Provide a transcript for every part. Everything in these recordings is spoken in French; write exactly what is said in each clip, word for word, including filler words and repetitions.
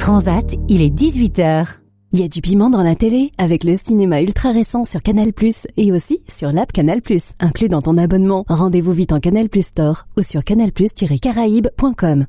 Transat, il est dix-huit heures. Il y a du piment dans la télé avec le cinéma ultra récent sur Canal plus, et aussi sur l'app Canal plus, inclus dans ton abonnement. Rendez-vous vite en Canal plus Store ou sur canal plus tiret caraïbes point com.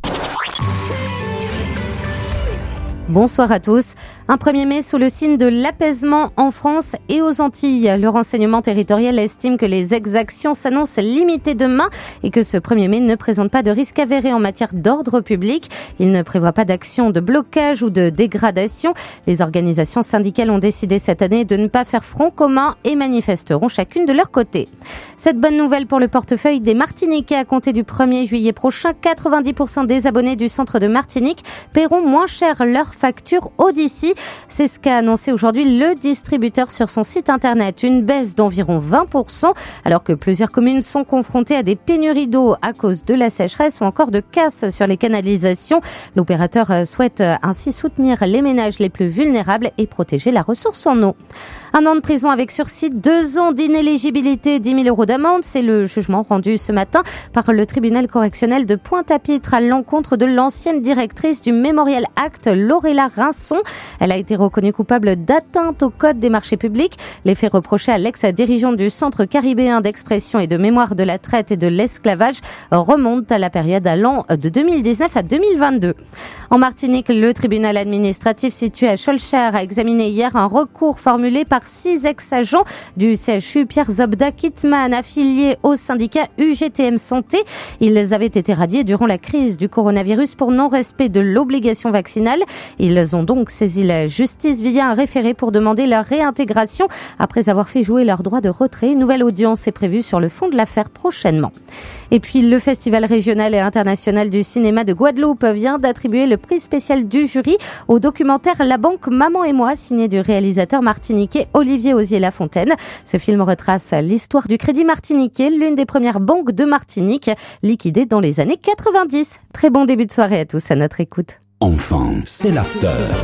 Bonsoir à tous. Un premier mai sous le signe de l'apaisement en France et aux Antilles. Le renseignement territorial estime que les exactions s'annoncent limitées demain et que ce premier mai ne présente pas de risque avéré en matière d'ordre public. Il ne prévoit pas d'action de blocage ou de dégradation. Les organisations syndicales ont décidé cette année de ne pas faire front commun et manifesteront chacune de leur côté. Cette bonne nouvelle pour le portefeuille des Martiniquais à compter du premier juillet prochain, quatre-vingt-dix pour cent des abonnés du centre de Martinique paieront moins cher leur facture Odyssey. C'est ce qu'a annoncé aujourd'hui le distributeur sur son site internet. Une baisse d'environ vingt pour cent alors que plusieurs communes sont confrontées à des pénuries d'eau à cause de la sécheresse ou encore de casse sur les canalisations. L'opérateur souhaite ainsi soutenir les ménages les plus vulnérables et protéger la ressource en eau. Un an de prison avec sursis, deux ans d'inéligibilité, dix mille euros d'amende. C'est le jugement rendu ce matin par le tribunal correctionnel de Pointe-à-Pitre à l'encontre de l'ancienne directrice du Memorial Act, Laurella Rinson. Elle a été reconnue coupable d'atteinte au code des marchés publics. Les faits reprochés à l'ex-dirigeante du Centre caribéen d'expression et de mémoire de la traite et de l'esclavage remontent à la période allant de deux mille dix-neuf à deux mille vingt-deux. En Martinique, le tribunal administratif situé à Schœlcher a examiné hier un recours formulé par six ex-agents du C H U Pierre Zobda Kitman affiliés au syndicat U G T M Santé. Ils avaient été radiés durant la crise du coronavirus pour non-respect de l'obligation vaccinale. Ils ont donc saisi la justice via un référé pour demander leur réintégration après avoir fait jouer leur droit de retrait. Une nouvelle audience est prévue sur le fond de l'affaire prochainement. Et puis le Festival régional et international du cinéma de Guadeloupe vient d'attribuer le prix spécial du jury au documentaire La Banque Maman et moi, signé du réalisateur martiniquais Olivier Osier-Lafontaine. Ce film retrace l'histoire du Crédit Martiniquais, l'une des premières banques de Martinique, liquidée dans les années quatre-vingt-dix. Très bon début de soirée à tous à notre écoute. Enfin, c'est l'after.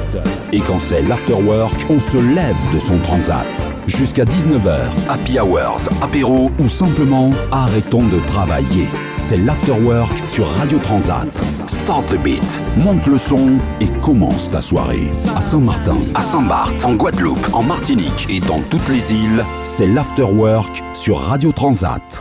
Et quand c'est l'afterwork, on se lève de son transat. Jusqu'à dix-neuf heures, happy hours, apéro ou simplement arrêtons de travailler. C'est l'afterwork sur Radio Transat. Start the beat, monte le son et commence ta soirée. À Saint-Martin, à Saint-Barth, en Guadeloupe, en Martinique et dans toutes les îles, c'est l'afterwork sur Radio Transat.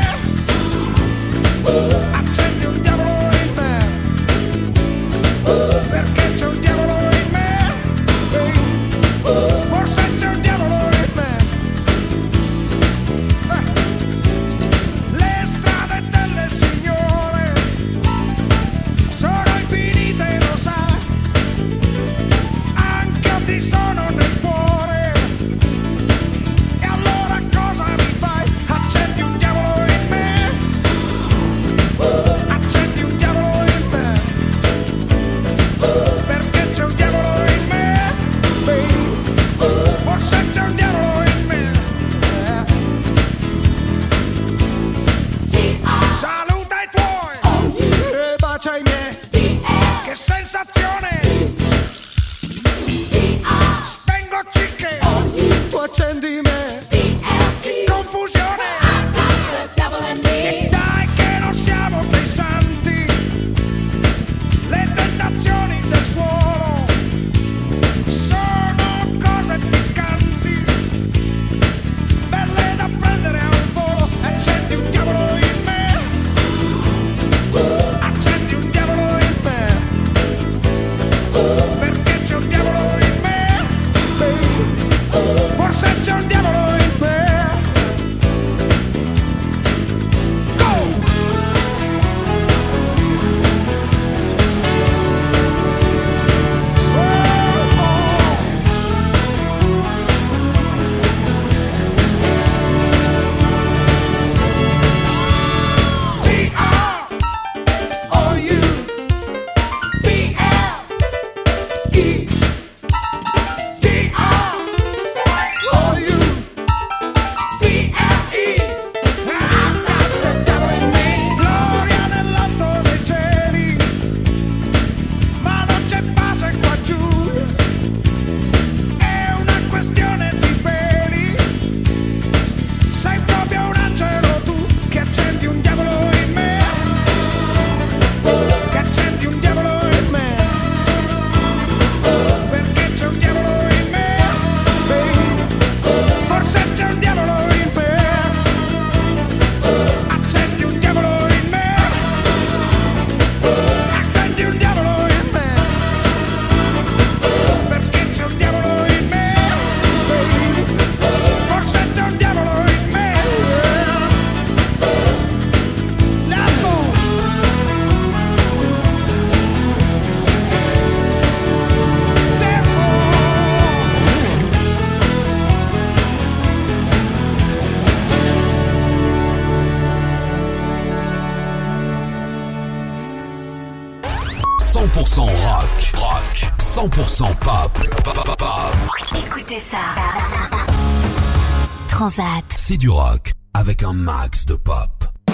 Accendi un diavolo in me. cent rock. Rock. cent pour cent pop. Pop, pop, pop. Écoutez ça. Transat. C'est du rock avec un max de pop.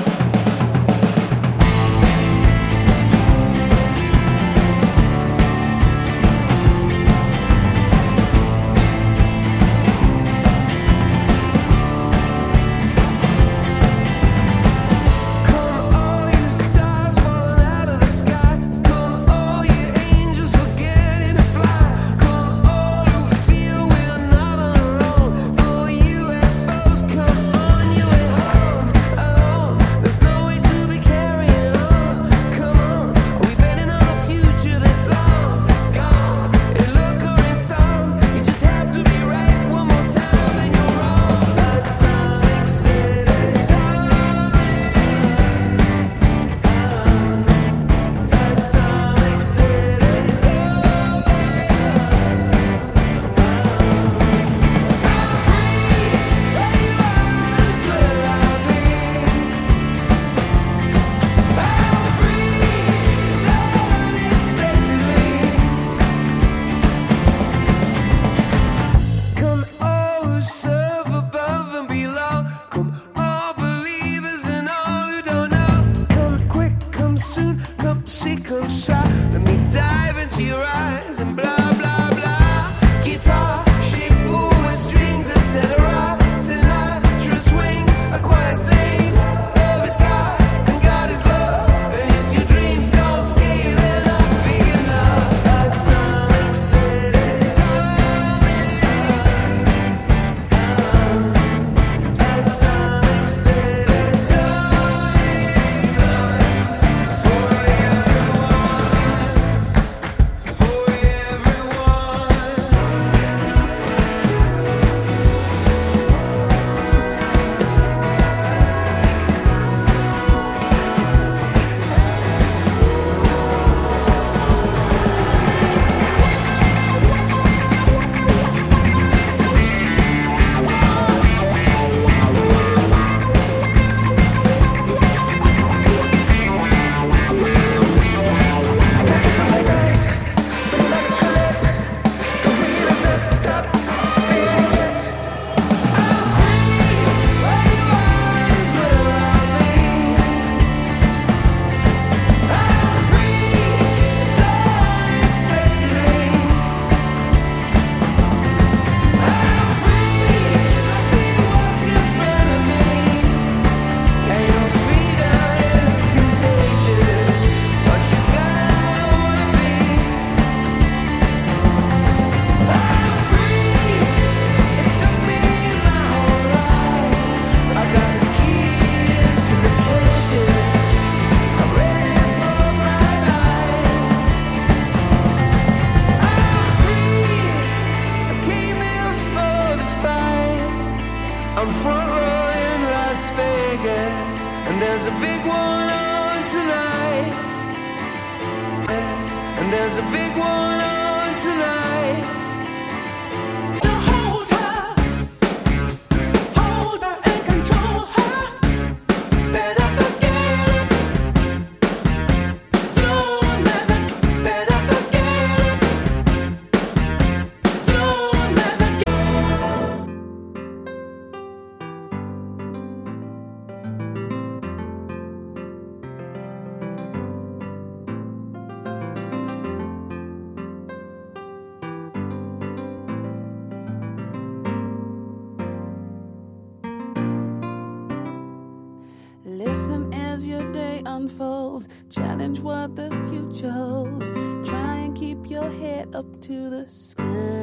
Listen as your day unfolds. Challenge what the future holds. Try and keep your head up to the sky.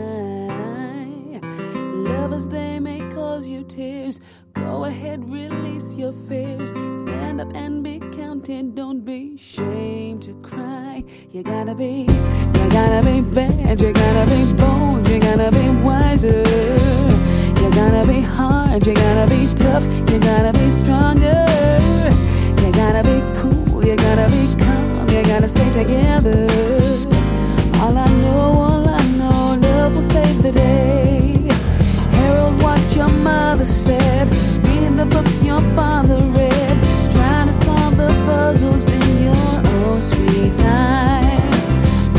Lovers, they may cause you tears. Go ahead, release your fears. Stand up and be counted. Don't be ashamed to cry. You gotta be, you gotta be bad. You gotta be bold. You gotta be wiser. You gotta be hard, you gotta be tough, you gotta be stronger. You gotta be cool, you gotta be calm, you gotta stay together. All I know, all I know, love will save the day. Herald what your mother said, read the books your father read, trying to solve the puzzles in your own sweet time.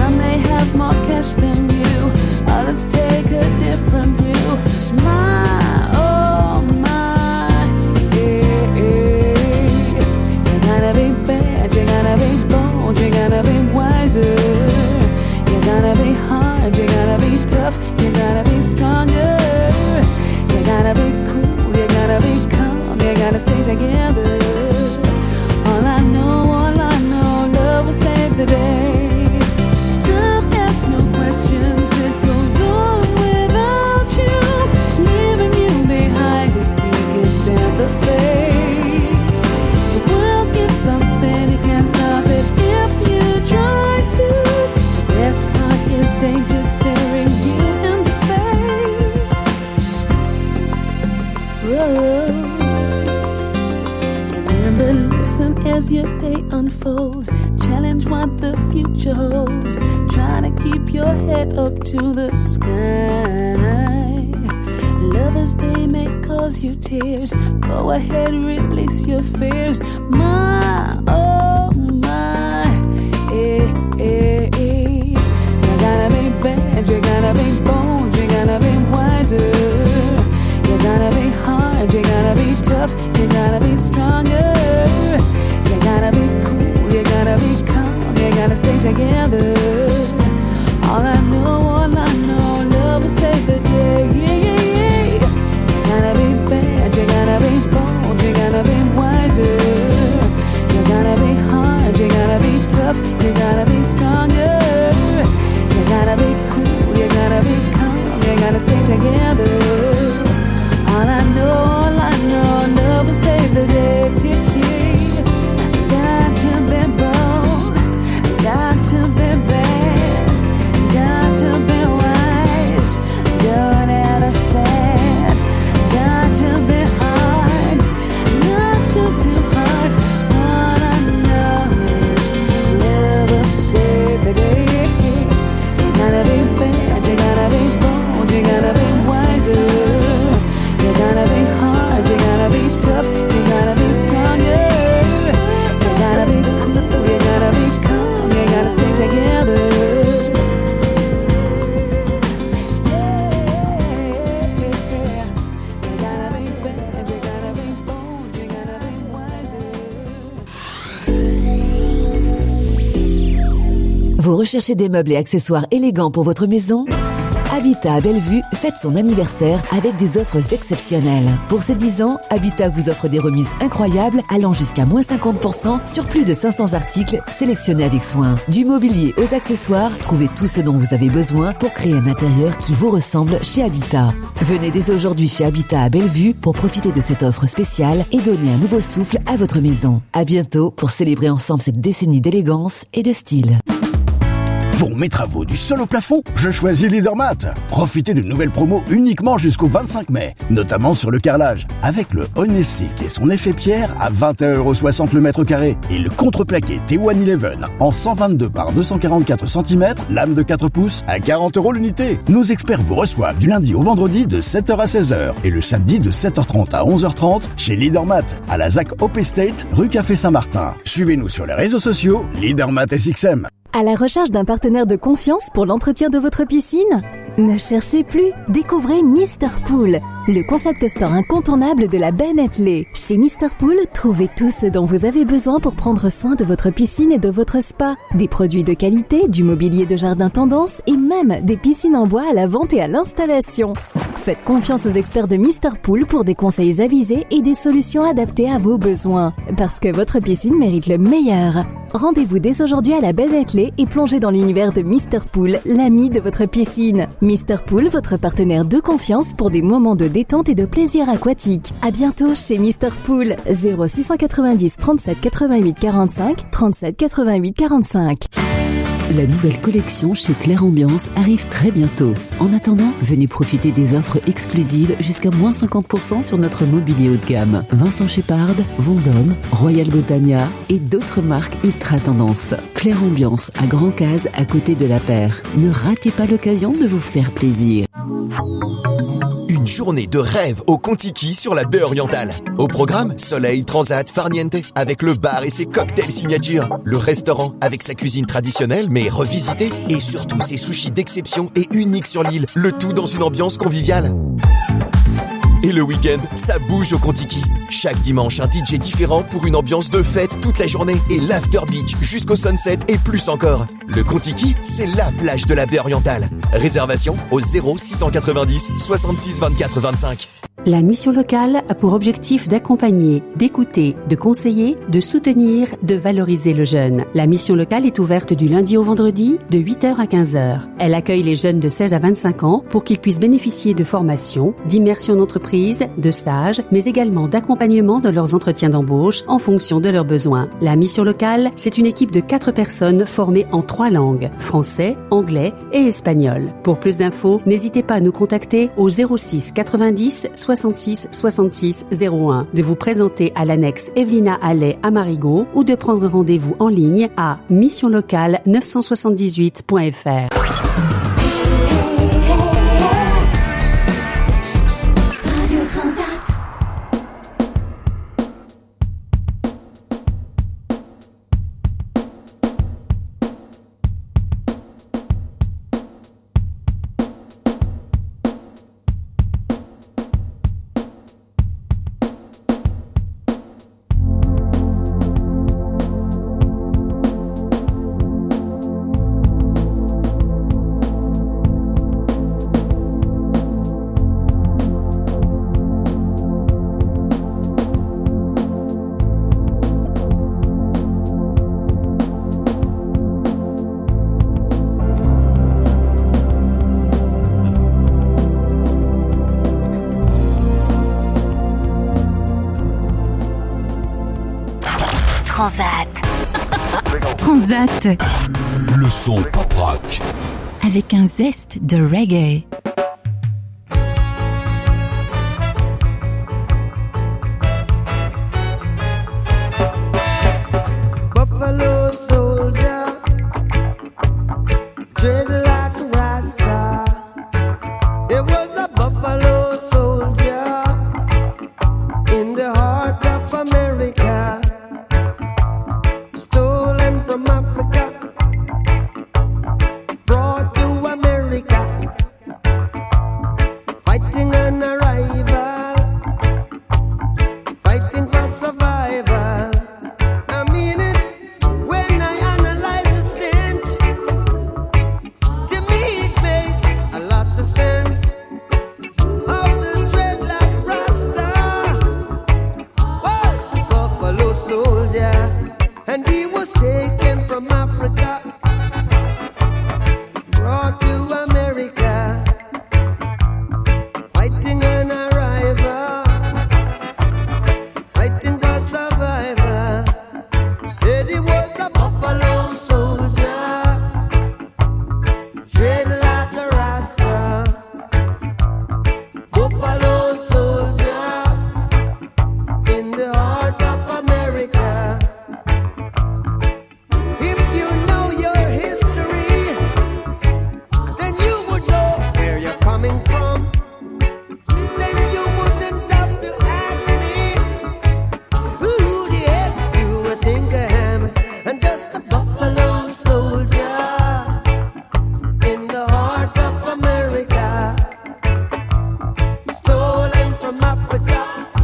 Remember, listen as your day unfolds. Challenge what the future holds. Try to keep your head up to the sky. Lovers, they may cause you tears. Go ahead, release your fears. My, oh my, eh, eh, eh. You gotta be bad, you gotta be bold, you gotta be wiser. You gotta be hard, you gotta be tough, you gotta be stronger. You gotta be cool, you gotta be calm, you gotta stay together. All I know, all I know, love will save the day. Yeah, yeah, yeah. You gotta be bad, you gotta be bold, you gotta be wiser. You gotta be hard, you gotta be tough, you gotta be stronger. You gotta be cool, you gotta be calm, you gotta stay together. All I know, all I know, love will save the day. Got to be bold, got to be bad, got to be wise, don't ever sad. Got to be hard, not too too hard. All I know is love will save the day. You gotta be bad, you gotta be bold, you gotta be wiser. You gotta be hard, you gotta be tough, you gotta be stronger. You gotta be cool, you gotta be calm, you gotta stay together. Yeah, you gotta be bad, you gotta be bold, you gotta be wiser. Vous recherchez des meubles et accessoires élégants pour votre maison ? Habitat à Bellevue fête son anniversaire avec des offres exceptionnelles. Pour ses dix ans, Habitat vous offre des remises incroyables allant jusqu'à moins cinquante pour cent sur plus de cinq cents articles sélectionnés avec soin. Du mobilier aux accessoires, trouvez tout ce dont vous avez besoin pour créer un intérieur qui vous ressemble chez Habitat. Venez dès aujourd'hui chez Habitat à Bellevue pour profiter de cette offre spéciale et donner un nouveau souffle à votre maison. À bientôt pour célébrer ensemble cette décennie d'élégance et de style. Pour mes travaux du sol au plafond, je choisis Leadermat. Profitez de nouvelles promos uniquement jusqu'au vingt-cinq mai, notamment sur le carrelage, avec le Honestick et son effet pierre à vingt et un euros soixante le mètre carré et le contreplaqué T cent onze en cent vingt-deux par deux cent quarante-quatre centimètres, lame de quatre pouces à quarante euros l'unité. Nos experts vous reçoivent du lundi au vendredi de sept heures à seize heures et le samedi de sept heures trente à onze heures trente chez Leadermat à la ZAC Hope Estate, rue Café Saint-Martin. Suivez-nous sur les réseaux sociaux Leadermat S X M. À la recherche d'un partenaire de confiance pour l'entretien de votre piscine ? Ne cherchez plus, découvrez Mister Pool, le concept store incontournable de la baie Netley. Chez Mister Pool, trouvez tout ce dont vous avez besoin pour prendre soin de votre piscine et de votre spa. Des produits de qualité, du mobilier de jardin tendance et même des piscines en bois à la vente et à l'installation. Faites confiance aux experts de Mister Pool pour des conseils avisés et des solutions adaptées à vos besoins. Parce que votre piscine mérite le meilleur. Rendez-vous dès aujourd'hui à la baie Netley et plongez dans l'univers de Mister Pool, l'ami de votre piscine. Mister Pool, votre partenaire de confiance pour des moments de détente et de plaisir aquatique. À bientôt chez Mister Pool. zéro six cent quatre-vingt-dix trente-sept quatre-vingt-huit quarante-cinq trente-sept quatre-vingt-huit quarante-cinq. La nouvelle collection chez Claire Ambiance arrive très bientôt. En attendant, venez profiter des offres exclusives jusqu'à moins cinquante pour cent sur notre mobilier haut de gamme. Vincent Shepard, Vendôme, Royal Botania et d'autres marques ultra tendance. Claire Ambiance à Grand Case à côté de la Paire. Ne ratez pas l'occasion de vous faire plaisir. Une journée de rêve au Contiki sur la baie orientale. Au programme, soleil, transat, farniente, avec le bar et ses cocktails signature. Le restaurant avec sa cuisine traditionnelle mais revisitée. Et surtout ses sushis d'exception et uniques sur l'île. Le tout dans une ambiance conviviale. Et le week-end, ça bouge au Contiki. Chaque dimanche, un D J différent pour une ambiance de fête toute la journée. Et l'after beach jusqu'au sunset et plus encore. Le Contiki, c'est la plage de la baie orientale. Réservation au zéro six cent quatre-vingt-dix soixante-six vingt-quatre vingt-cinq. La mission locale a pour objectif d'accompagner, d'écouter, de conseiller, de soutenir, de valoriser le jeune. La mission locale est ouverte du lundi au vendredi de huit heures à quinze heures. Elle accueille les jeunes de seize à vingt-cinq ans pour qu'ils puissent bénéficier de formations, d'immersion d'entreprise, de stages, mais également d'accompagnement de leurs entretiens d'embauche en fonction de leurs besoins. La mission locale, c'est une équipe de quatre personnes formées en trois langues, français, anglais et espagnol. Pour plus d'infos, n'hésitez pas à nous contacter au zéro six quatre-vingt-dix soixante soixante-six soixante-six zéro un, de vous présenter à l'annexe Evelina Allais à Marigot ou de prendre rendez-vous en ligne à mission locale neuf cent soixante-dix-huit point f r. Transat. Transat. Le son pop rock. Avec un zeste de reggae. Buffalo soldier, dread like a Rasta. It was a buffalo soldier in the heart of America. Stolen from Africa, brought to America, fighting an arrival, fighting for survival. I mean it when I analyze the stench. To me it makes a lot of sense. How the dreadlock Rasta was a buffalo soldier, and he was taken from Africa, brought to America, fighting an arrival, fighting for survival. Said he was a buffalo soldier, dread like a Rasta. Buffalo soldier in the heart of America. If you know your history, then you would know where you're coming from. Then you wouldn't have to ask me who the heck you would think I am. I'm just a buffalo soldier in the heart of America, stolen from Africa,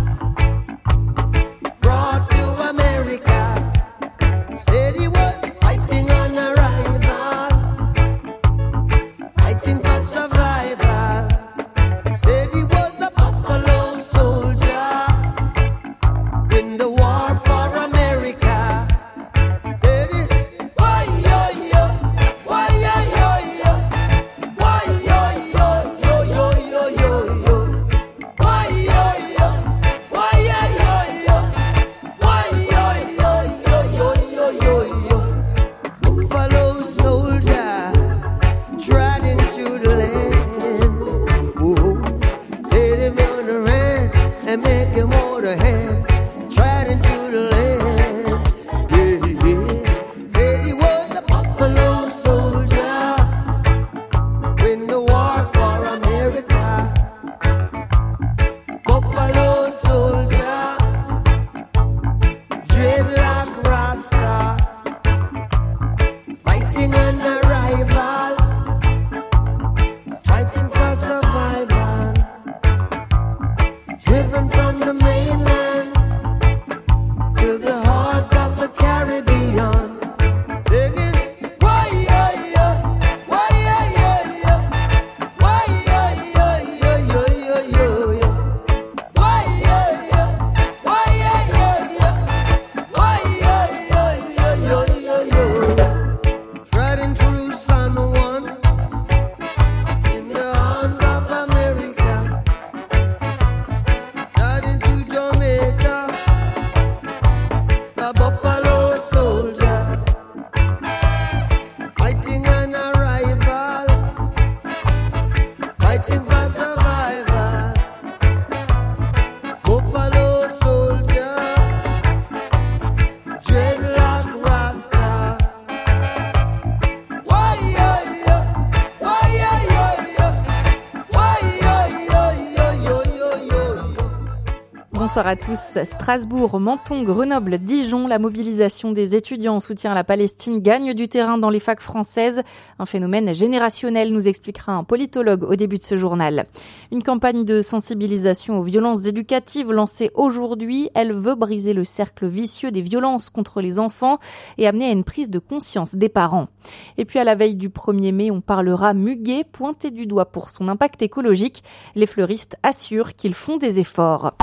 brought to America. Said he was fighting on arrival, fighting for survival. Said he was a buffalo soldier in the war for America. Said he, why yo yo, why yo yo yo, why yo yo yo yo yo yo yo, why yo yo, why yo yo yo, why yo yo yo yo yo yo yo. Buffalo soldier trod into the land. Whoa. Said if you wanna run and make him hold a hand, trod into the land. Yeah, yeah. Said he was a buffalo soldier in the war for America. Buffalo soldier, dreadlock Rasta, fighting an arrival, fighting for survival, driven from the mainland to the heart of the Caribbean, singing, why yo yo, why yo yo yo, why yo yo yo yo yo yo yo, why yo yo, why yo yo yo, why yo yo yo yo yo yo. Treading through San Juan in the arms of America, treading through Bonsoir à tous. Strasbourg, Menton, Grenoble, Dijon, la mobilisation des étudiants en soutien à la Palestine gagne du terrain dans les facs françaises. Un phénomène générationnel, nous expliquera un politologue au début de ce journal. Une campagne de sensibilisation aux violences éducatives lancée aujourd'hui. Elle veut briser le cercle vicieux des violences contre les enfants et amener à une prise de conscience des parents. Et puis à la veille du premier mai, on parlera muguet, pointé du doigt pour son impact écologique. Les fleuristes assurent qu'ils font des efforts.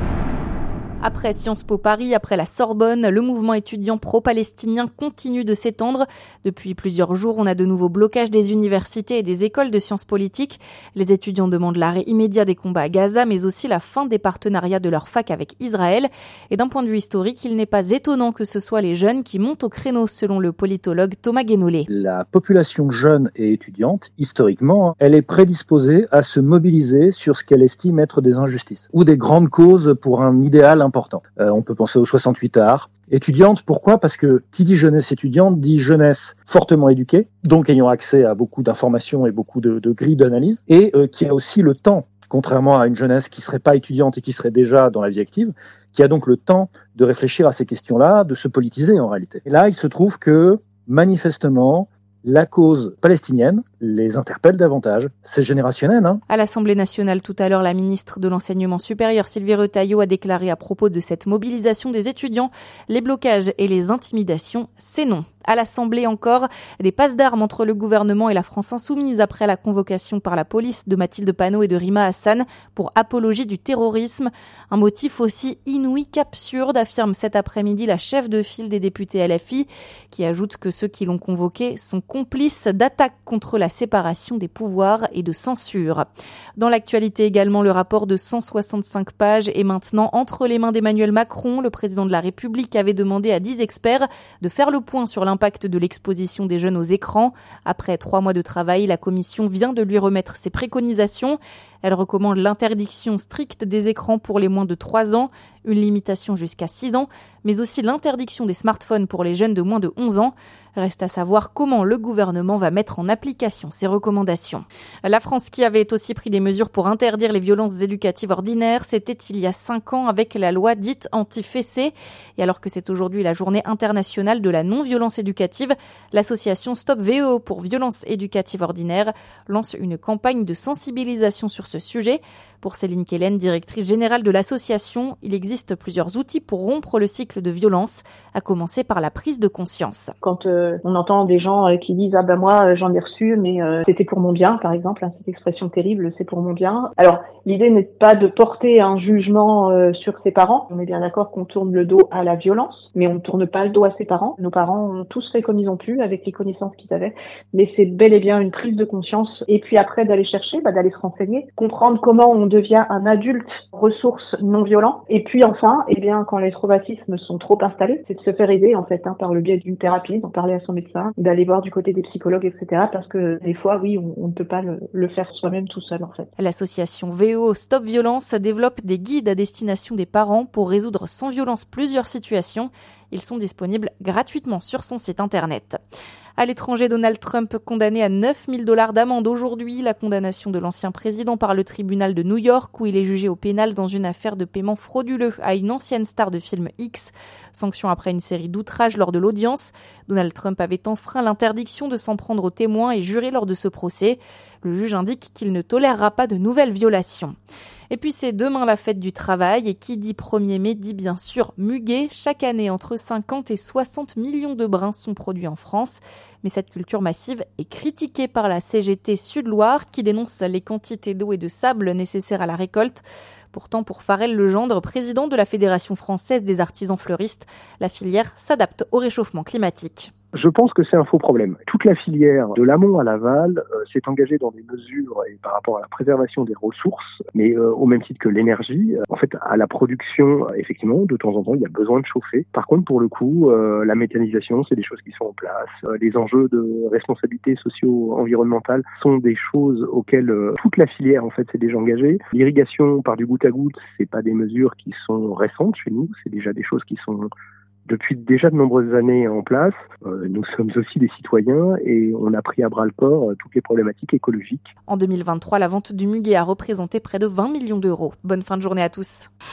Après Sciences Po Paris, après la Sorbonne, le mouvement étudiant pro-palestinien continue de s'étendre. Depuis plusieurs jours, on a de nouveaux blocages des universités et des écoles de sciences politiques. Les étudiants demandent l'arrêt immédiat des combats à Gaza, mais aussi la fin des partenariats de leur fac avec Israël. Et d'un point de vue historique, il n'est pas étonnant que ce soit les jeunes qui montent au créneau, selon le politologue Thomas Guénolé. La population jeune et étudiante, historiquement, elle est prédisposée à se mobiliser sur ce qu'elle estime être des injustices ou des grandes causes pour un idéal important. Euh, on peut penser aux soixante-huit arts. Étudiante, pourquoi ? Parce que qui dit jeunesse étudiante dit jeunesse fortement éduquée, donc ayant accès à beaucoup d'informations et beaucoup de, de grilles d'analyse, et euh, qui a aussi le temps, contrairement à une jeunesse qui serait pas étudiante et qui serait déjà dans la vie active, qui a donc le temps de réfléchir à ces questions-là, de se politiser en réalité. Et là, il se trouve que, manifestement, la cause palestinienne les interpelle davantage. C'est générationnel, hein. À l'Assemblée nationale, tout à l'heure, la ministre de l'Enseignement supérieur, Sylvie Retailleau, a déclaré à propos de cette mobilisation des étudiants, les blocages et les intimidations, c'est non. À l'Assemblée encore, des passes d'armes entre le gouvernement et la France insoumise après la convocation par la police de Mathilde Panot et de Rima Hassan pour apologie du terrorisme. Un motif aussi inouï qu'absurde, affirme cet après-midi la chef de file des députés L F I, qui ajoute que ceux qui l'ont convoqué sont complices d'attaques contre la séparation des pouvoirs et de censure. Dans l'actualité également, le rapport de cent soixante-cinq pages est maintenant entre les mains d'Emmanuel Macron. Le président de la République avait demandé à dix experts de faire le point sur l'impact de l'exposition des jeunes aux écrans. Après trois mois de travail, la commission vient de lui remettre ses préconisations. Elle recommande l'interdiction stricte des écrans pour les moins de trois ans, une limitation jusqu'à six ans, mais aussi l'interdiction des smartphones pour les jeunes de moins de onze ans. Reste à savoir comment le gouvernement va mettre en application ces recommandations. La France qui avait aussi pris des mesures pour interdire les violences éducatives ordinaires, c'était il y a cinq ans avec la loi dite anti-fessée. Et alors que c'est aujourd'hui la journée internationale de la non-violence éducative, l'association Stop V E O pour violences éducatives ordinaires lance une campagne de sensibilisation sur ce sujet. Pour Céline Kellen, directrice générale de l'association, il existe plusieurs outils pour rompre le cycle de violence, à commencer par la prise de conscience. Quand euh, on entend des gens euh, qui disent « Ah ben moi, euh, j'en ai reçu, mais euh, c'était pour mon bien », par exemple, hein, cette expression terrible, c'est pour mon bien. Alors, l'idée n'est pas de porter un jugement euh, sur ses parents. On est bien d'accord qu'on tourne le dos à la violence, mais on ne tourne pas le dos à ses parents. Nos parents ont tous fait comme ils ont pu, avec les connaissances qu'ils avaient, mais c'est bel et bien une prise de conscience. Et puis après, d'aller chercher, bah, d'aller se renseigner, comprendre comment on devient un adulte ressource non violent. Et puis enfin, eh bien, quand les traumatismes sont trop installés, c'est de se faire aider en fait hein, par le biais d'une thérapie, d'en parler à son médecin, d'aller voir du côté des psychologues, et cetera. Parce que des fois, oui, on, on ne peut pas le, le faire soi-même tout seul en fait. L'association V E O Stop Violence développe des guides à destination des parents pour résoudre sans violence plusieurs situations. Ils sont disponibles gratuitement sur son site internet. À l'étranger, Donald Trump condamné à neuf mille dollars d'amende aujourd'hui. La condamnation de l'ancien président par le tribunal de New York où il est jugé au pénal dans une affaire de paiement frauduleux à une ancienne star de film X. Sanction après une série d'outrages lors de l'audience. Donald Trump avait enfreint l'interdiction de s'en prendre aux témoins et juré lors de ce procès. Le juge indique qu'il ne tolérera pas de nouvelles violations. Et puis c'est demain la fête du travail et qui dit premier mai dit bien sûr muguet. Chaque année, entre cinquante et soixante millions de brins sont produits en France. Mais cette culture massive est critiquée par la C G T Sud-Loire qui dénonce les quantités d'eau et de sable nécessaires à la récolte. Pourtant, pour Farel Legendre, président de la Fédération française des artisans fleuristes, la filière s'adapte au réchauffement climatique. Je pense que c'est un faux problème. Toute la filière, de l'amont à l'aval, euh, s'est engagée dans des mesures et par rapport à la préservation des ressources, mais euh, au même titre que l'énergie. Euh, en fait, à la production, euh, effectivement, de temps en temps, il y a besoin de chauffer. Par contre, pour le coup, euh, la méthanisation, c'est des choses qui sont en place. Euh, les enjeux de responsabilité socio-environnementale sont des choses auxquelles euh, toute la filière, en fait, s'est déjà engagée. L'irrigation par du goutte à goutte, c'est pas des mesures qui sont récentes chez nous, c'est déjà des choses qui sont depuis déjà de nombreuses années en place. Euh, nous sommes aussi des citoyens et on a pris à bras-le-corps euh, toutes les problématiques écologiques. En deux mille vingt-trois, la vente du muguet a représenté près de vingt millions d'euros. Bonne fin de journée à tous.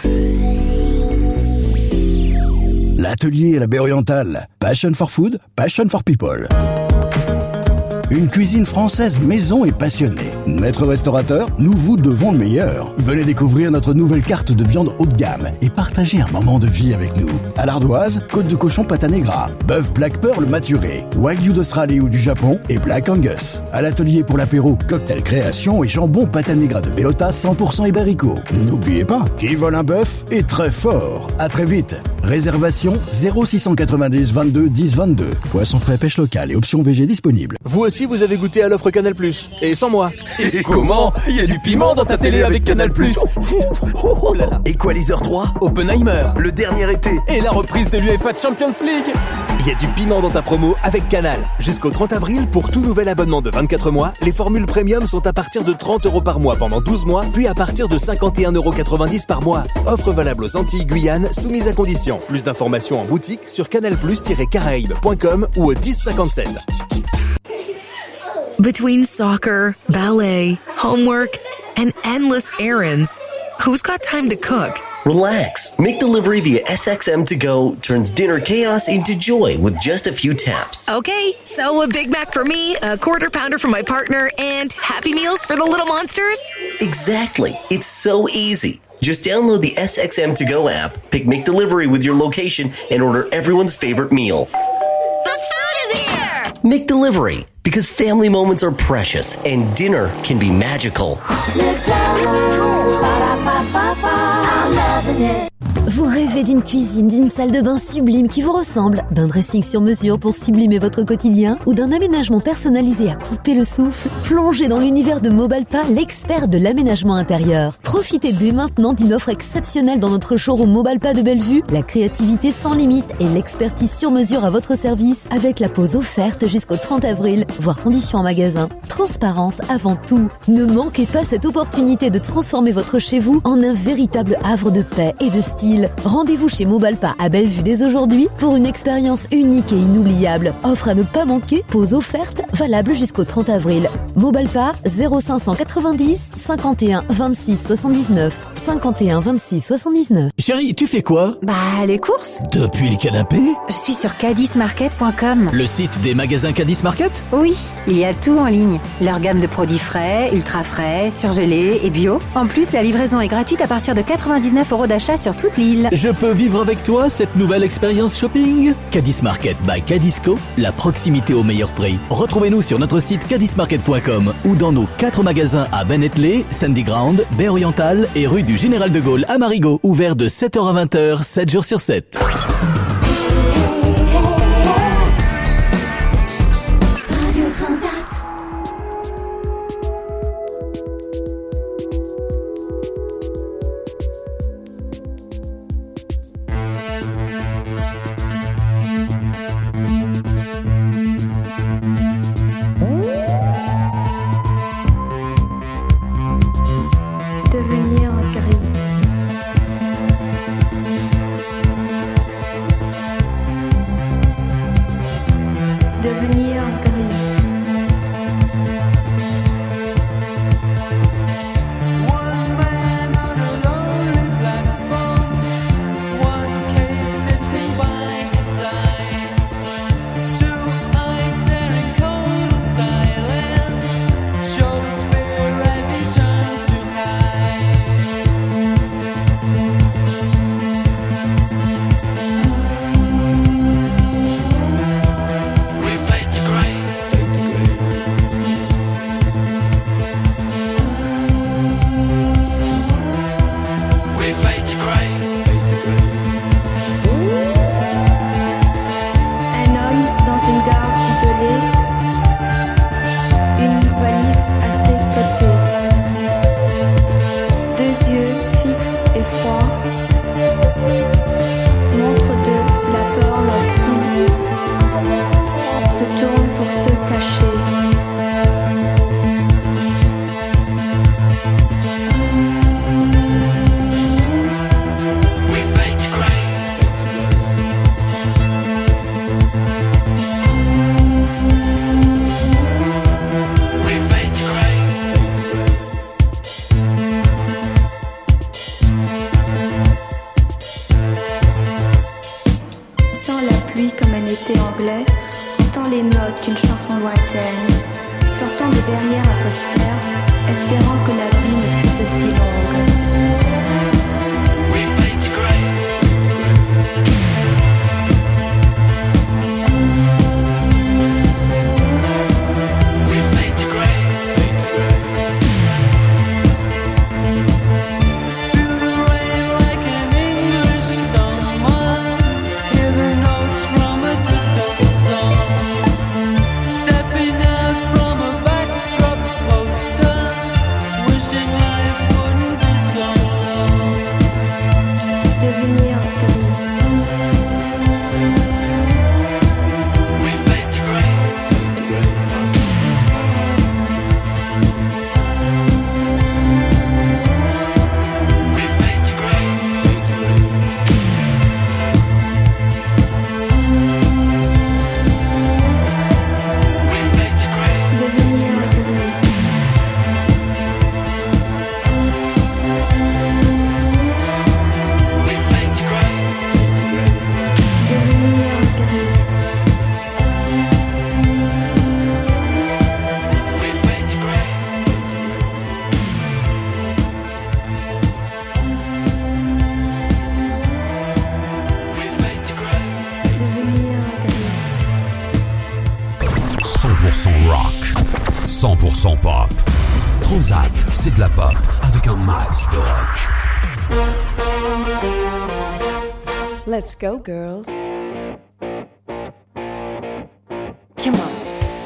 L'atelier à la baie orientale. Passion for food, passion for people. Une cuisine française maison et passionnée. Maître restaurateur, nous vous devons le meilleur. Venez découvrir notre nouvelle carte de viande haut de gamme et partagez un moment de vie avec nous. À l'ardoise, côte de cochon pata negra, bœuf Black Pearl maturé, wagyu d'Australie ou du Japon et Black Angus. À l'atelier pour l'apéro, cocktail création et jambon pata negra de Bellota cent pour cent ibérico. N'oubliez pas, qui vole un bœuf est très fort. À très vite. Réservation zéro six cent quatre-vingt-dix vingt-deux dix vingt-deux. Poisson frais, pêche locale et options V G disponibles. Vous aussi, vous avez goûté à l'offre Canal plus. Et sans moi. Et comment ? Il y a du piment dans ta télé avec Canal plus. Oh là là. Equalizer trois, Oppenheimer, le dernier été. Et la reprise de l'UEFA Champions League. Il y a du piment dans ta promo avec Canal. Jusqu'au trente avril, pour tout nouvel abonnement de vingt-quatre mois, les formules premium sont à partir de trente euros par mois pendant douze mois, puis à partir de cinquante et un euros quatre-vingt-dix par mois. Offre valable aux Antilles Guyane, soumise à condition. Plus d'informations en boutique sur canal plus tiret caraïbes point com ou au dix cinquante-sept. Between soccer, ballet, homework, and endless errands, who's got time to cook? Relax. McDelivery via S X M to go turns dinner chaos into joy with just a few taps. Okay, so a Big Mac for me, a quarter pounder for my partner, and Happy Meals for the little monsters? Exactly. It's so easy. Just download the S X M to go app, pick McDelivery with your location, and order everyone's favorite meal. The food is here! McDelivery, because family moments are precious and dinner can be magical. Vous rêvez d'une cuisine, d'une salle de bain sublime qui vous ressemble, d'un dressing sur mesure pour sublimer votre quotidien ou d'un aménagement personnalisé à couper le souffle? Plongez dans l'univers de Mobalpa, l'expert de l'aménagement intérieur. Profitez dès maintenant d'une offre exceptionnelle dans notre showroom Mobalpa de Bellevue, la créativité sans limite et l'expertise sur mesure à votre service avec la pause offerte jusqu'au trente avril, voire conditions en magasin. Transparence avant tout. Ne manquez pas cette opportunité de transformer votre chez vous en un véritable havre de paix et de style. Rendez-vous chez Mobalpa à Bellevue dès aujourd'hui pour une expérience unique et inoubliable. Offre à ne pas manquer, pause offerte, valable jusqu'au trente avril. Mobalpa zéro cinq cent quatre-vingt-dix cinquante et un vingt-six soixante-dix-neuf. cinquante et un vingt-six soixante-dix-neuf. Chérie, tu fais quoi? Bah, les courses. Depuis les canapés? Je suis sur cadis market point com. Le site des magasins Cadis Market? Oui, il y a tout en ligne. Leur gamme de produits frais, ultra frais, surgelés et bio. En plus, la livraison est gratuite à partir de quatre-vingt-dix-neuf euros d'achat sur toute l'île. Je peux vivre avec toi cette nouvelle expérience shopping? Cadis Market by Cadisco, la proximité au meilleur prix. Retrouvez-nous sur notre site cadis market point com ou dans nos quatre magasins à Bennetley, Sandy Ground, Baie Orientale et rue du Général de Gaulle à Marigot, ouvert de sept heures à vingt heures, sept jours sur sept. Devenir guerrier. rock. cent pour cent pop. Transat, c'est de la pop avec un max de rock. Let's go, girls. Come on.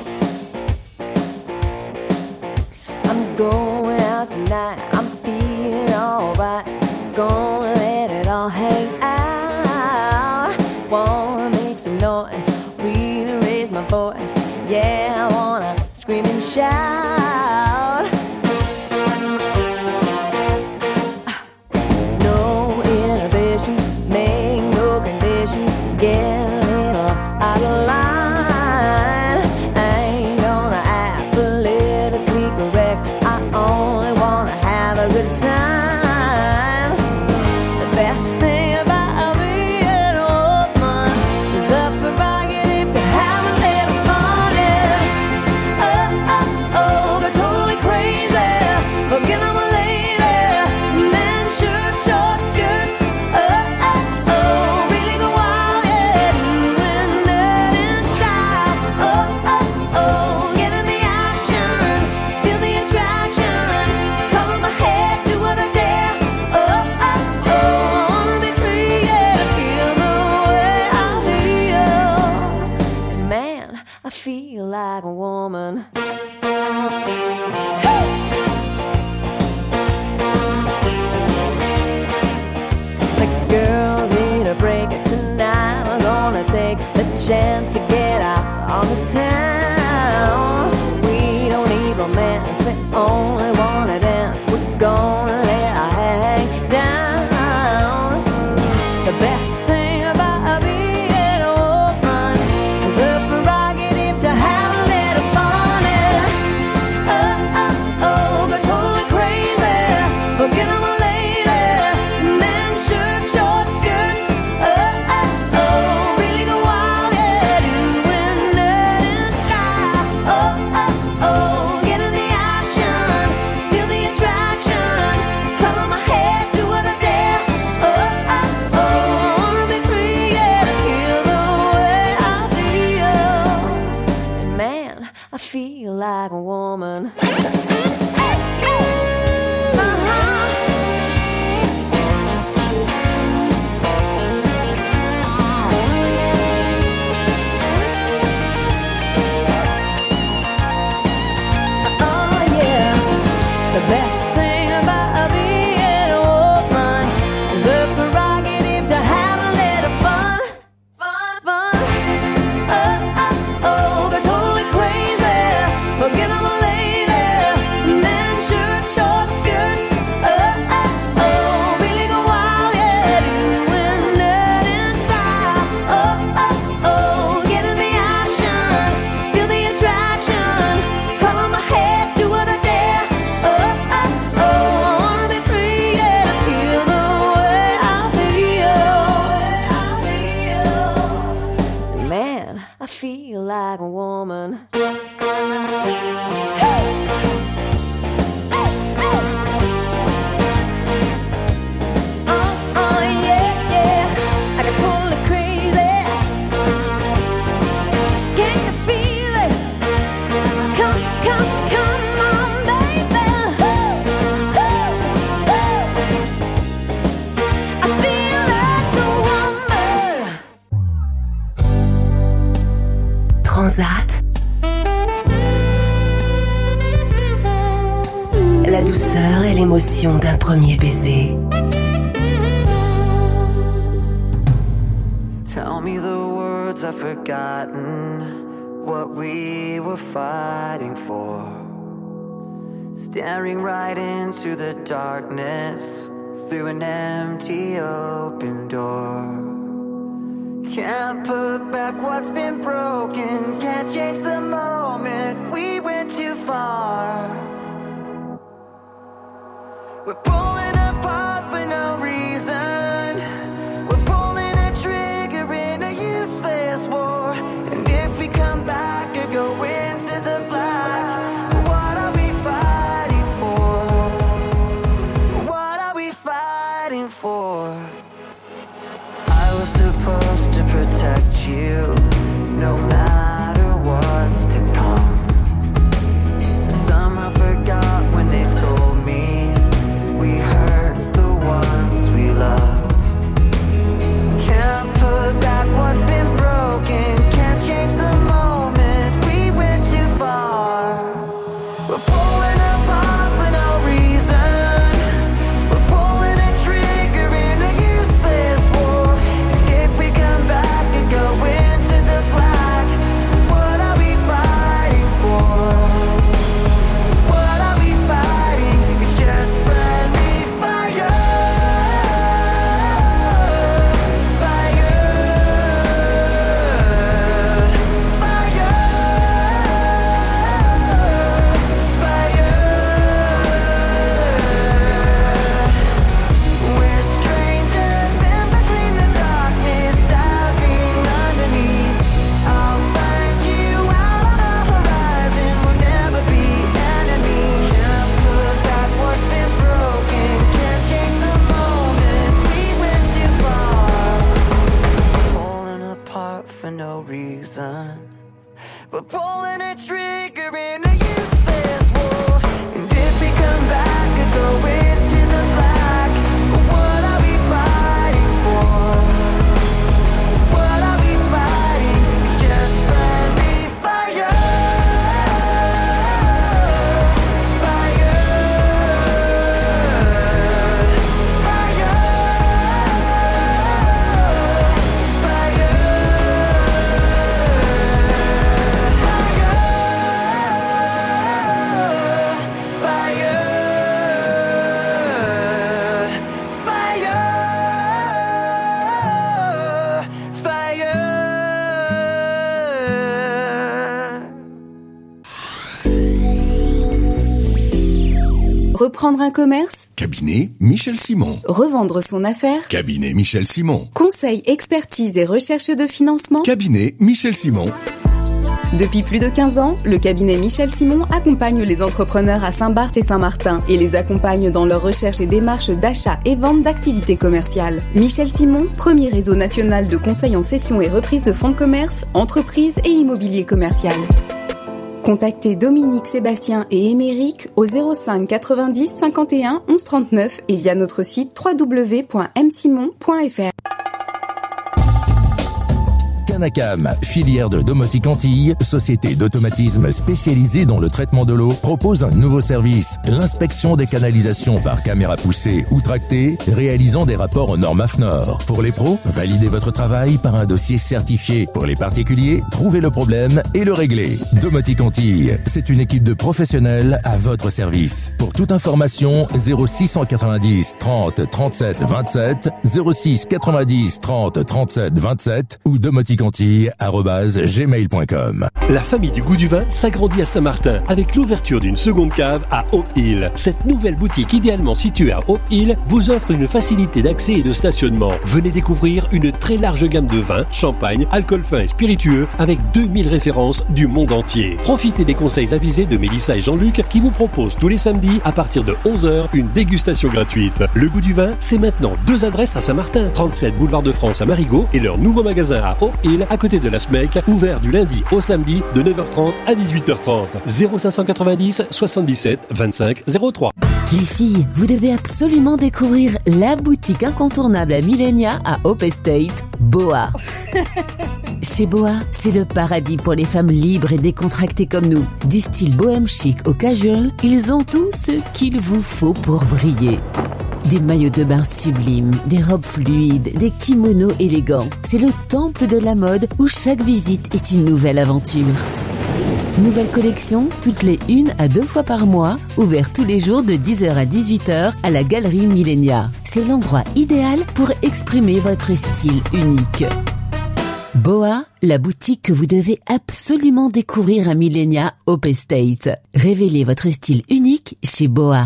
I'm going out tonight. I'm feeling alright. Gonna let it all hang out. Wanna make some noise, really raise my voice. Yeah, I wanna scream and shout. No inhibitions, make no conditions. Get a little out of line. I ain't gonna act politically correct. I only wanna have a good time. The best thing about being a woman is the prerogative to have a little fun. Yeah. Oh, oh, oh, they're totally crazy. Forget I'm a lady. Men, shirt, short skirts. Oh, oh, oh, really go wild. Yeah, doing that in style. Oh, oh, oh, get in the action. Feel the attraction. Color my hair, do what I dare. Oh, oh, oh, I wanna be free. Yeah, feel the way I feel. And man, I feel like a woman. The girls need a break tonight. We're gonna take the chance to get out on the town. We don't need romance, we only wanna dance. We're gonna let our hair hang down. The best thing about being a woman is the prerogative to have a little fun. Yeah. Oh, oh, oh, they're totally crazy. Forget I'm a lady. Men, shirt, short skirts. Oh, oh, oh, really go wild. Yeah, doing that in style. Oh, oh, oh, get in the action. Feel the attraction. Color my hair, do what I dare. Oh, oh, oh, I wanna be free. Yeah, feel the way I feel. And man, I feel like a woman. Oh yeah, the best thing about being a woman is the prerogative to have a little fun, fun, fun. Oh, oh, oh, they're totally crazy. Forget I'm a lady. Men, shirt, short skirts. Oh, oh, oh, really go wild. Yeah, doing that in style. Oh, oh, oh, get in the action. Feel the attraction. Color my hair, do what I dare. Oh, oh, oh, I wanna be free. Yeah, feel the way I feel. Man, I feel like a woman. Oh, oh, yeah, yeah, I got totally crazy. Can you feel it? Come, come, come on, baby. Ooh, ooh, ooh. I feel like a woman. Transat. La douceur et l'émotion d'un premier baiser. Tell me the words I've forgotten, what we were fighting for. Staring right into the darkness, through an empty open door. Can't put back what's been broken, can't change the moment, we went too far. We're pulling apart for no reason. We're pulling a trigger in a useless war. And if we come back or go into the black, what are we fighting for? What are we fighting for? I was supposed to protect you, no matter what's to come. reason. We're pulling a trigger in a useless war. And if we come back and go into the black, what are we fighting for? What are we fighting? It's just friendly fire. Reprendre un commerce? Cabinet Michel Simon. Revendre son affaire? Cabinet Michel Simon. Conseil, expertise et recherche de financement? Cabinet Michel Simon. Depuis plus de quinze ans, le cabinet Michel Simon accompagne les entrepreneurs à Saint-Barth et Saint-Martin et les accompagne dans leur recherche et démarche d'achat et vente d'activités commerciales. Michel Simon, premier réseau national de conseil en cession et reprise de fonds de commerce, entreprises et immobilier commercial. Contactez Dominique, Sébastien et Émeric au zéro cinq quatre-vingt-dix cinquante et un onze trente-neuf et via notre site w w w point m simon point f r. Canacam, filière de domotique Antilles, société d'automatisme spécialisée dans le traitement de l'eau, propose un nouveau service, l'inspection des canalisations par caméra poussée ou tractée, réalisant des rapports aux normes A F N O R. Pour les pros, validez votre travail par un dossier certifié. Pour les particuliers, trouvez le problème et le réglez. Domotique Antilles, c'est une équipe de professionnels à votre service. Pour toute information, zéro six quatre-vingt-dix trente trente-sept vingt-sept, zéro six quatre-vingt-dix trente trente-sept vingt-sept ou domotique arobase gmail point com. La famille du goût du vin s'agrandit à Saint-Martin avec l'ouverture d'une seconde cave à Hope Hill. Cette nouvelle boutique idéalement située à Hope Hill vous offre une facilité d'accès et de stationnement. Venez découvrir une très large gamme de vins, champagne, alcool fin et spiritueux avec deux mille références du monde entier. Profitez des conseils avisés de Mélissa et Jean-Luc qui vous proposent tous les samedis à partir de onze heures une dégustation gratuite. Le goût du vin, c'est maintenant deux adresses à Saint-Martin, trente-sept boulevard de France à Marigot et leur nouveau magasin à Hope Hill à côté de la S M E C, ouvert du lundi au samedi de neuf heures trente à dix-huit heures trente. zéro cinq quatre-vingt-dix soixante-dix-sept vingt-cinq zéro trois. Les filles, vous devez absolument découvrir la boutique incontournable à Millenia à Hope Estate, Boa. Chez Boa, c'est le paradis pour les femmes libres et décontractées comme nous. Du style bohème chic au casual, ils ont tout ce qu'il vous faut pour briller. Des maillots de bain sublimes, des robes fluides, des kimonos élégants. C'est le temple de la mode où chaque visite est une nouvelle aventure. Nouvelle collection, toutes les une à deux fois par mois, ouvert tous les jours de dix heures à dix-huit heures à la Galerie Millenia. C'est l'endroit idéal pour exprimer votre style unique. Boa, la boutique que vous devez absolument découvrir à Millenia Hope Estate. Révélez votre style unique chez Boa.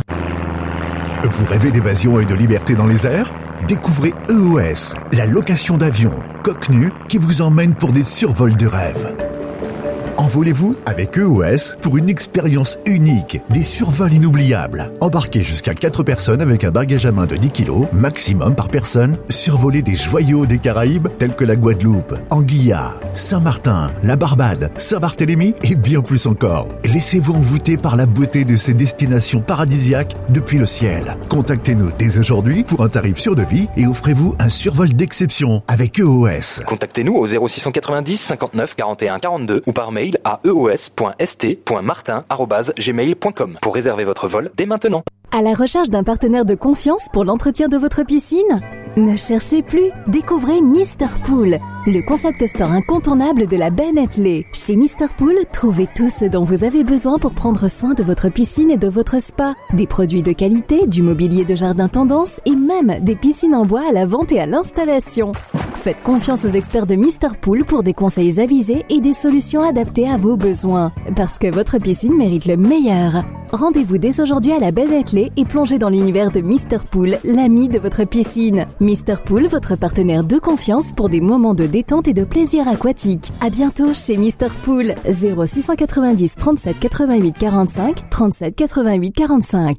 Vous rêvez d'évasion et de liberté dans les airs? Découvrez E O S, la location d'avions, coque nue qui vous emmène pour des survols de rêve. Envolez-vous avec E O S pour une expérience unique, des survols inoubliables. Embarquez jusqu'à quatre personnes avec un bagage à main de dix kilos, maximum par personne, survoler des joyaux des Caraïbes tels que la Guadeloupe, Anguilla, Saint-Martin, la Barbade, Saint-Barthélemy et bien plus encore. Laissez-vous envoûter par la beauté de ces destinations paradisiaques depuis le ciel. Contactez-nous dès aujourd'hui pour un tarif sur devis et offrez-vous un survol d'exception avec E O S. Contactez-nous au zéro six quatre-vingt-dix cinquante-neuf quarante et un quarante-deux ou par mail à e o s point s t point martin arobase gmail point com pour réserver votre vol dès maintenant. À la recherche d'un partenaire de confiance pour l'entretien de votre piscine? Ne cherchez plus, découvrez Mister Pool, le concept store incontournable de la baie Netley. Chez Mister Pool, trouvez tout ce dont vous avez besoin pour prendre soin de votre piscine et de votre spa. Des produits de qualité, du mobilier de jardin tendance et même des piscines en bois à la vente et à l'installation. Faites confiance aux experts de Mister Pool pour des conseils avisés et des solutions adaptées à vos besoins. Parce que votre piscine mérite le meilleur. Rendez-vous dès aujourd'hui à la baie Netley et plongez dans l'univers de Mister Pool, l'ami de votre piscine. Mister Pool, votre partenaire de confiance pour des moments de détente et de plaisir aquatique. À bientôt chez Mister Pool. zéro six quatre-vingt-dix trente-sept quatre-vingt-huit quarante-cinq, trente-sept quatre-vingt-huit quarante-cinq.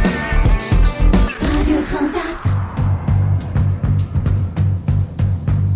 Radio Transat.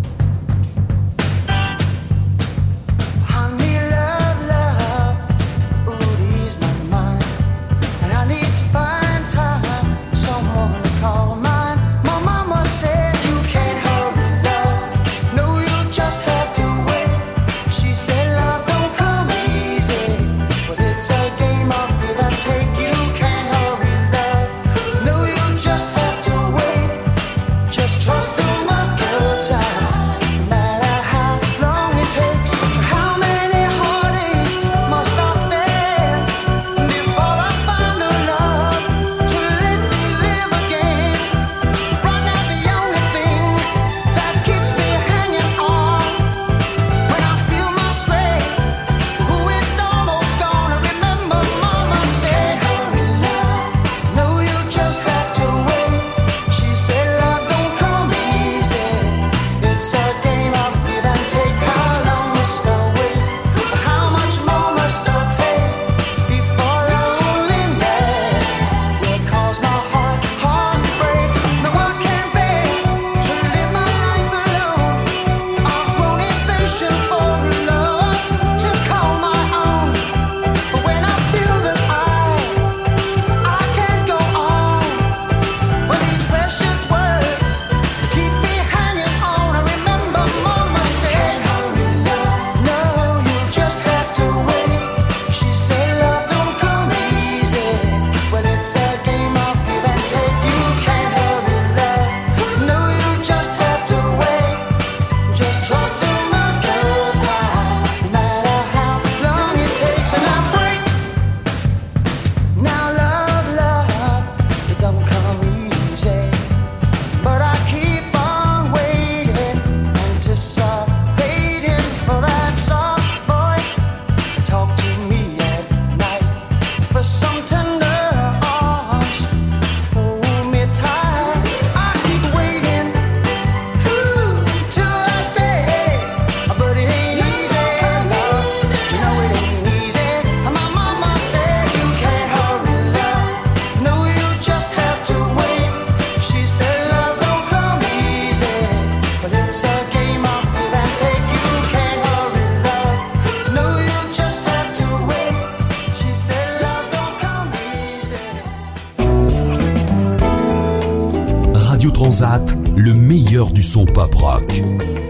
Radio Transat, le meilleur du son pop rock.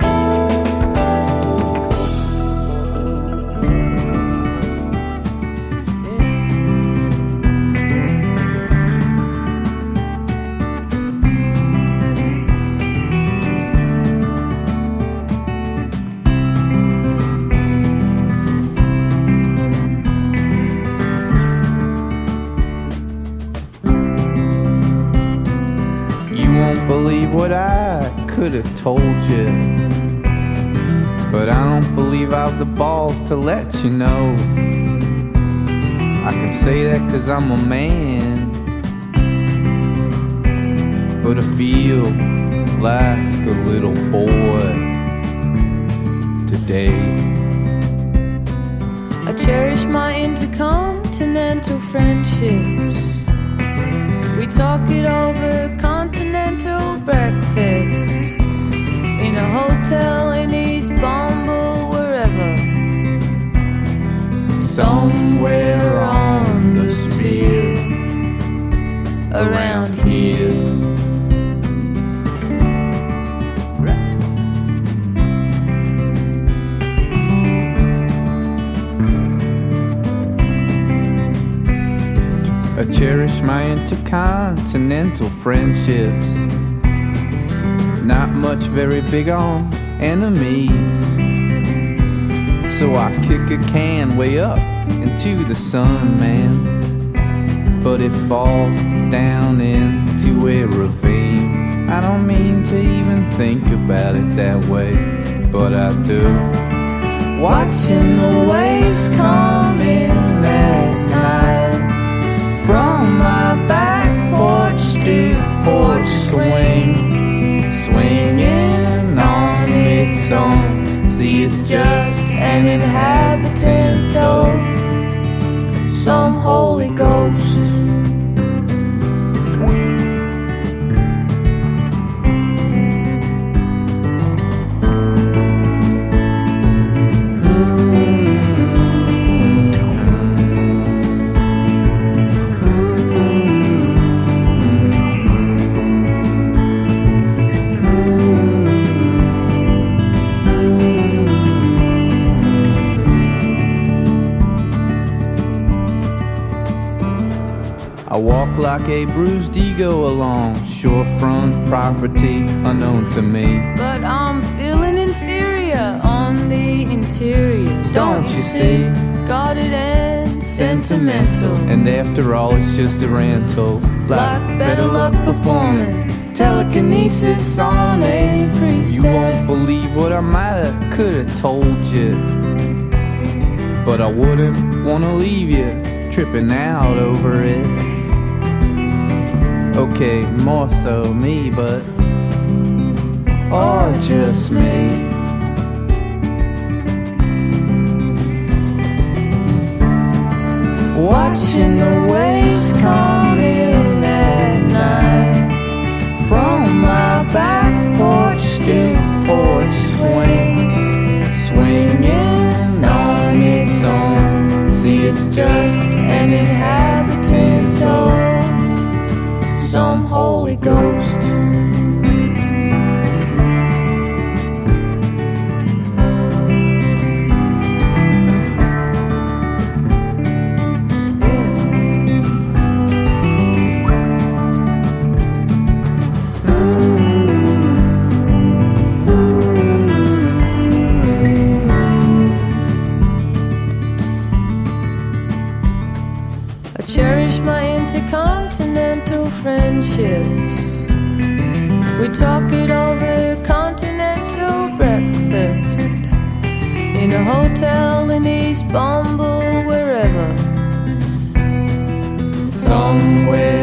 What I could have told you, but I don't believe I've the balls to let you know. I can say that cause I'm a man, but I feel like a little boy today. I cherish my intercontinental friendships. We talk it over continental breakfast in a hotel in East Bomble, wherever. Somewhere on the sphere around here. I cherish my intercontinental friendships. Not much very big on enemies, so I kick a can way up into the sun, man, but it falls down into a ravine. I don't mean to even think about it that way, but I do. Watching the waves come in at night, from my back porch to porch swing, swinging on its own. See, it's just an inhabitant of some Holy Ghost. I walk like a bruised ego along shorefront property unknown to me. But I'm feeling inferior on the interior. Don't you see? Guarded and sentimental. And after all, it's just a rental. Like better luck performing telekinesis on a priestess. You won't believe what I might have, could have told you, but I wouldn't want to leave you tripping out over it. Okay, more so me, but or just me. Watching the waves come in at night, from my back porch to porch swing, swinging on its own. See, it's just an inhabitant of some Holy Ghost. I cherish my intercontinental friendships. We talk it over continental breakfast in a hotel in East Bomble, wherever. Somewhere